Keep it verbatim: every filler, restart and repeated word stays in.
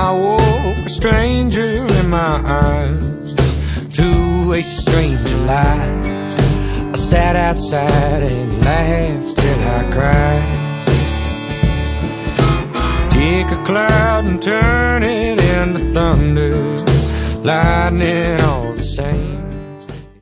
I woke a stranger in my arms to a stranger life. I sat outside and laughed till I cried. Take a cloud and turn it into thunder, lightning all the same.